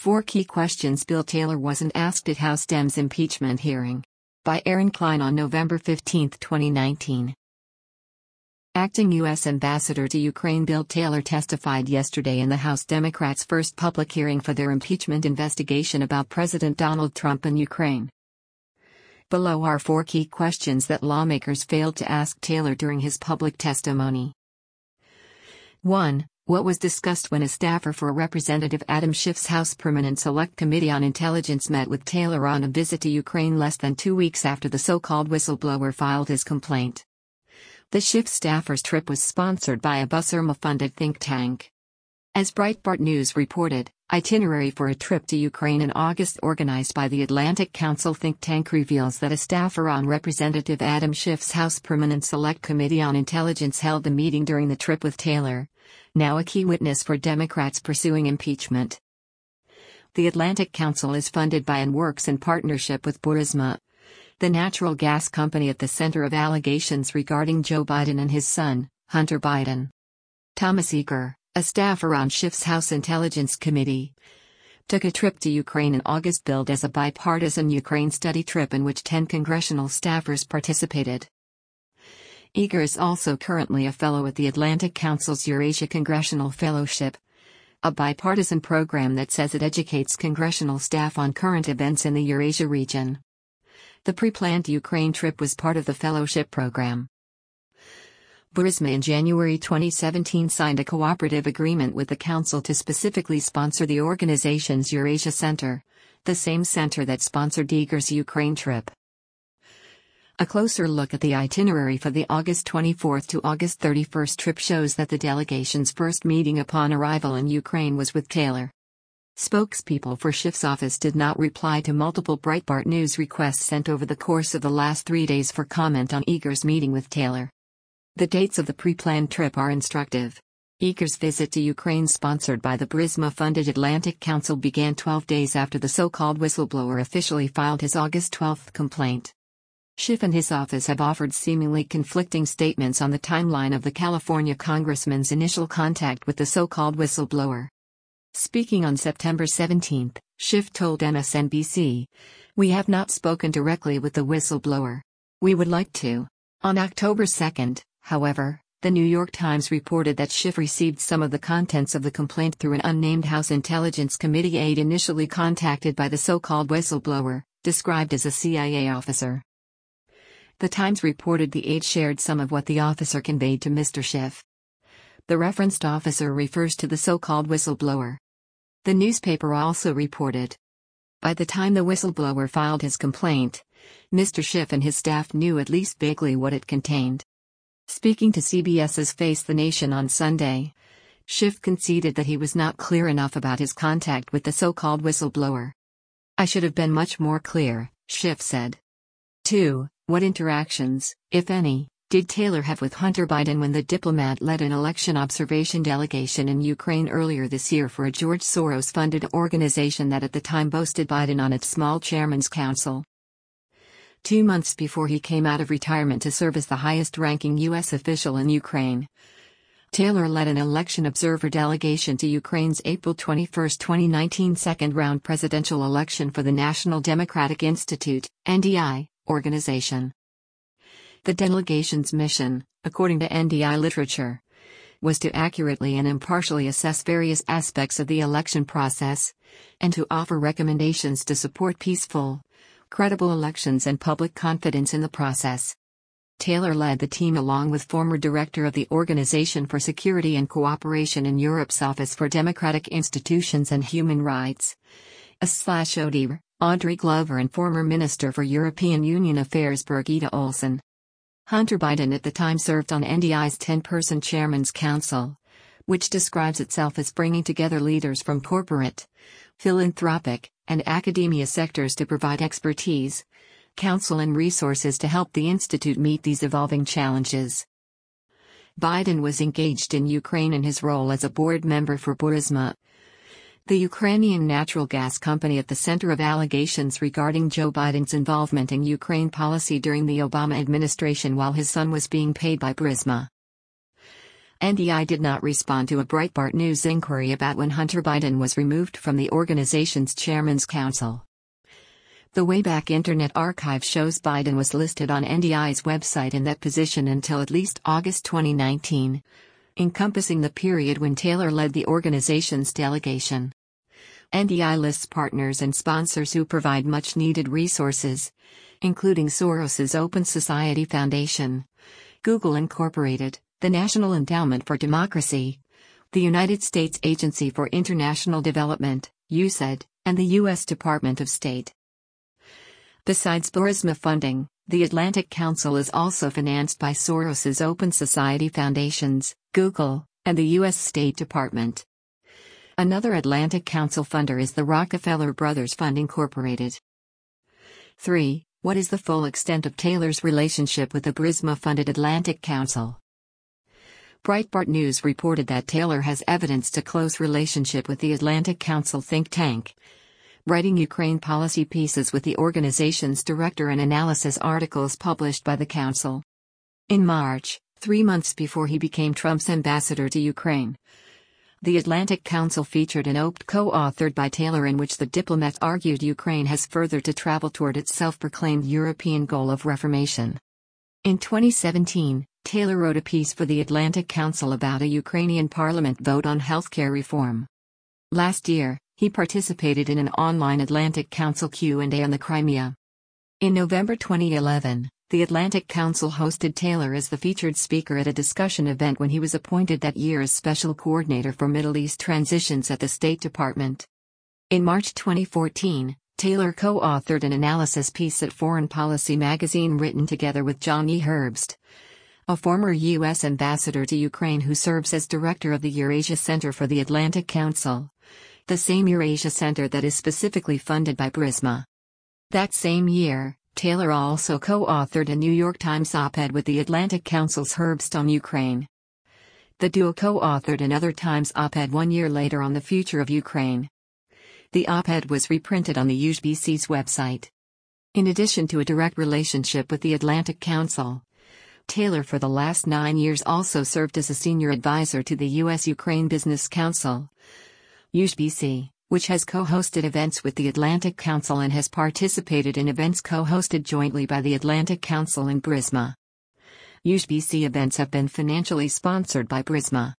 4 Key Questions Bill Taylor Wasn't Asked at House Dems Impeachment Hearing. By Aaron Klein on November 15, 2019. Acting U.S. Ambassador to Ukraine Bill Taylor testified yesterday in the House Democrats' first public hearing for their impeachment investigation about President Donald Trump and Ukraine. Below are 4 key questions that lawmakers failed to ask Taylor during his public testimony. 1. What was discussed when a staffer for Representative Adam Schiff's House Permanent Select Committee on Intelligence met with Taylor on a visit to Ukraine less than 2 weeks after the so-called whistleblower filed his complaint? The Schiff staffer's trip was sponsored by a Burisma-funded think tank. As Breitbart News reported, itinerary for a trip to Ukraine in August organized by the Atlantic Council think tank reveals that a staffer on Representative Adam Schiff's House Permanent Select Committee on Intelligence held the meeting during the trip with Taylor, now a key witness for Democrats pursuing impeachment. The Atlantic Council is funded by and works in partnership with Burisma, the natural gas company at the center of allegations regarding Joe Biden and his son, Hunter Biden. Thomas Eagar, a staffer on Schiff's House Intelligence Committee, took a trip to Ukraine in August billed as a bipartisan Ukraine study trip in which 10 congressional staffers participated. Eagar is also currently a fellow at the Atlantic Council's Eurasia Congressional Fellowship, a bipartisan program that says it educates congressional staff on current events in the Eurasia region. The pre-planned Ukraine trip was part of the fellowship program. Burisma in January 2017 signed a cooperative agreement with the Council to specifically sponsor the organization's Eurasia Center, the same center that sponsored Eagar's Ukraine trip. A closer look at the itinerary for the August 24 to August 31 trip shows that the delegation's first meeting upon arrival in Ukraine was with Taylor. Spokespeople for Schiff's office did not reply to multiple Breitbart News requests sent over the course of the last 3 days for comment on Eagar's meeting with Taylor. The dates of the pre-planned trip are instructive. Eagar's visit to Ukraine, sponsored by the Burisma-funded Atlantic Council, began 12 days after the so-called whistleblower officially filed his August 12 complaint. Schiff and his office have offered seemingly conflicting statements on the timeline of the California congressman's initial contact with the so-called whistleblower. Speaking on September 17, Schiff told MSNBC, "We have not spoken directly with the whistleblower. We would like to." On October 2, however, the New York Times reported that Schiff received some of the contents of the complaint through an unnamed House Intelligence Committee aide initially contacted by the so-called whistleblower, described as a CIA officer. The Times reported the aide shared some of what the officer conveyed to Mr. Schiff. The referenced officer refers to the so-called whistleblower. The newspaper also reported, by the time the whistleblower filed his complaint, Mr. Schiff and his staff knew at least vaguely what it contained. Speaking to CBS's Face the Nation on Sunday, Schiff conceded that he was not clear enough about his contact with the so-called whistleblower. "I should have been much more clear," Schiff said. 2. What interactions, if any, did Taylor have with Hunter Biden when the diplomat led an election observation delegation in Ukraine earlier this year for a George Soros-funded organization that at the time boasted Biden on its small chairman's council? 2 months before he came out of retirement to serve as the highest-ranking U.S. official in Ukraine, Taylor led an election observer delegation to Ukraine's April 21, 2019 second-round presidential election for the National Democratic Institute, NDI, organization. The delegation's mission, according to NDI literature, was to accurately and impartially assess various aspects of the election process, and to offer recommendations to support peaceful, credible elections and public confidence in the process. Taylor led the team along with former director of the Organization for Security and Cooperation in Europe's Office for Democratic Institutions and Human Rights, ODIHR, Audrey Glover, and former Minister for European Union Affairs Birgitta Olsen. Hunter Biden at the time served on NDI's 10-person Chairman's Council, which describes itself as bringing together leaders from corporate, philanthropic, and academia sectors to provide expertise, counsel and resources to help the Institute meet these evolving challenges. Biden was engaged in Ukraine in his role as a board member for Burisma, the Ukrainian natural gas company at the center of allegations regarding Joe Biden's involvement in Ukraine policy during the Obama administration while his son was being paid by Burisma. NDI did not respond to a Breitbart News inquiry about when Hunter Biden was removed from the organization's Chairman's Council. The Wayback Internet Archive shows Biden was listed on NDI's website in that position until at least August 2019, encompassing the period when Taylor led the organization's delegation. NDI lists partners and sponsors who provide much-needed resources, including Soros's Open Society Foundation, Google Incorporated, the National Endowment for Democracy, the United States Agency for International Development, USAID, and the U.S. Department of State. Besides Burisma funding, the Atlantic Council is also financed by Soros's Open Society Foundations, Google, and the U.S. State Department. Another Atlantic Council funder is the Rockefeller Brothers Fund Incorporated. 3. What is the full extent of Taylor's relationship with the Burisma-funded Atlantic Council? Breitbart News reported that Taylor has evidenced a close relationship with the Atlantic Council think tank, writing Ukraine policy pieces with the organization's director and analysis articles published by the council. In March, 3 months before he became Trump's ambassador to Ukraine, the Atlantic Council featured an op-ed co-authored by Taylor in which the diplomat argued Ukraine has further to travel toward its self-proclaimed European goal of reformation. In 2017, Taylor wrote a piece for the Atlantic Council about a Ukrainian parliament vote on healthcare reform. Last year, he participated in an online Atlantic Council Q&A on the Crimea. In November 2011, the Atlantic Council hosted Taylor as the featured speaker at a discussion event when he was appointed that year as Special Coordinator for Middle East Transitions at the State Department. In March 2014, Taylor co-authored an analysis piece at Foreign Policy magazine written together with John E. Herbst, a former U.S. ambassador to Ukraine who serves as director of the Eurasia Center for the Atlantic Council, the same Eurasia Center that is specifically funded by Burisma. That same year, Taylor also co-authored a New York Times op-ed with the Atlantic Council's Herbst on Ukraine. The duo co-authored another Times op-ed 1 year later on the future of Ukraine. The op-ed was reprinted on the USBC's website. In addition to a direct relationship with the Atlantic Council, Taylor for the last 9 years also served as a senior advisor to the U.S.-Ukraine Business Council, USBC, which has co-hosted events with the Atlantic Council and has participated in events co-hosted jointly by the Atlantic Council and Burisma. USBC events have been financially sponsored by Burisma.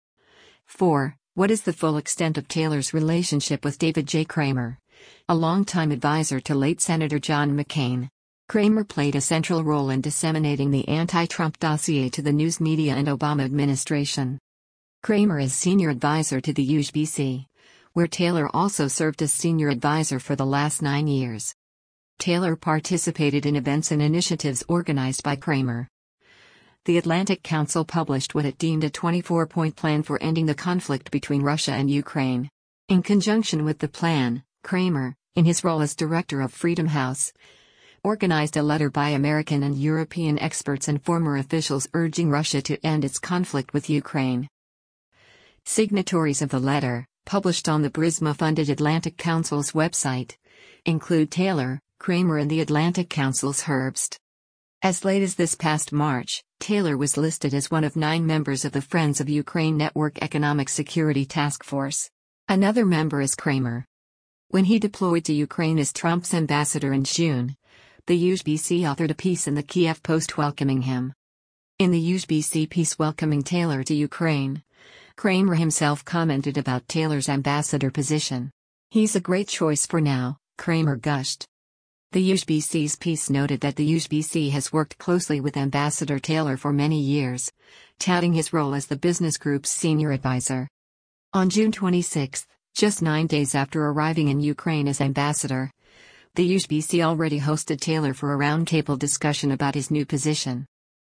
4. What is the full extent of Taylor's relationship with David J. Kramer, a longtime advisor to late Senator John McCain? Kramer played a central role in disseminating the anti-Trump dossier to the news media and Obama administration. Kramer is senior advisor to the USBC, where Taylor also served as senior advisor for the last 9 years. Taylor participated in events and initiatives organized by Kramer. The Atlantic Council published what it deemed a 24-point plan for ending the conflict between Russia and Ukraine. In conjunction with the plan, Kramer, in his role as director of Freedom House, organized a letter by American and European experts and former officials urging Russia to end its conflict with Ukraine. Signatories of the letter, published on the Burisma-funded Atlantic Council's website, include Taylor, Kramer and the Atlantic Council's Herbst. As late as this past March, Taylor was listed as one of 9 members of the Friends of Ukraine Network Economic Security Task Force. Another member is Kramer. When he deployed to Ukraine as Trump's ambassador in June, the USBC authored a piece in the Kiev Post welcoming him. In the USBC piece welcoming Taylor to Ukraine, Kramer himself commented about Taylor's ambassador position. "He's a great choice for now," Kramer gushed. The USBC's piece noted that the USBC has worked closely with Ambassador Taylor for many years, touting his role as the business group's senior advisor. On June 26, just 9 days after arriving in Ukraine as ambassador, the USBC already hosted Taylor for a roundtable discussion about his new position.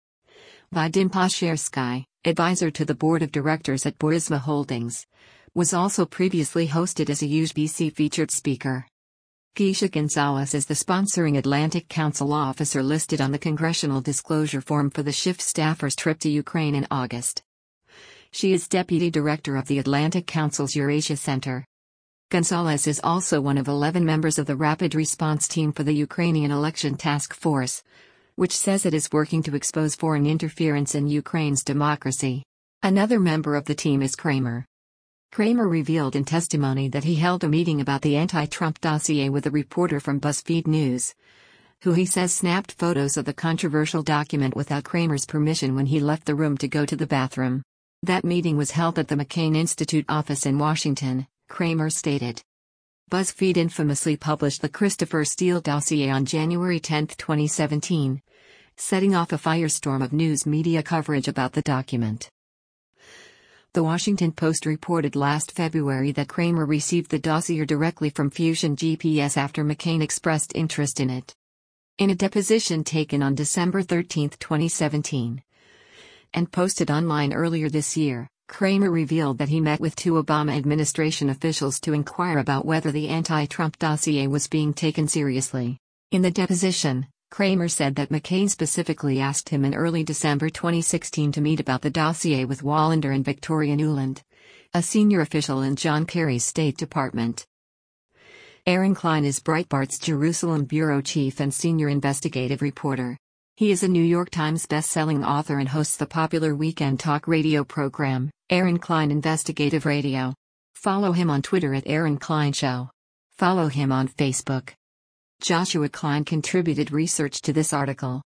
Vadim Pashersky, advisor to the board of directors at Burisma Holdings, was also previously hosted as a USBC featured speaker. Keisha Gonzalez is the sponsoring Atlantic Council officer listed on the Congressional Disclosure Form for the SHIFT staffer's trip to Ukraine in August. She is deputy director of the Atlantic Council's Eurasia Center. Gonzalez is also one of 11 members of the Rapid Response Team for the Ukrainian Election Task Force, which says it is working to expose foreign interference in Ukraine's democracy. Another member of the team is Kramer. Kramer revealed in testimony that he held a meeting about the anti-Trump dossier with a reporter from BuzzFeed News, who he says snapped photos of the controversial document without Kramer's permission when he left the room to go to the bathroom. That meeting was held at the McCain Institute office in Washington, Kramer stated. BuzzFeed infamously published the Christopher Steele dossier on January 10, 2017, setting off a firestorm of news media coverage about the document. The Washington Post reported last February that Kramer received the dossier directly from Fusion GPS after McCain expressed interest in it. In a deposition taken on December 13, 2017, and posted online earlier this year, Kramer revealed that he met with two Obama administration officials to inquire about whether the anti-Trump dossier was being taken seriously. In the deposition, Kramer said that McCain specifically asked him in early December 2016 to meet about the dossier with Wallander and Victoria Nuland, a senior official in John Kerry's State Department. Aaron Klein is Breitbart's Jerusalem bureau chief and senior investigative reporter. He is a New York Times best-selling author and hosts the popular weekend talk radio program, Aaron Klein Investigative Radio. Follow him on Twitter at Aaron Klein Show. Follow him on Facebook. Joshua Klein contributed research to this article.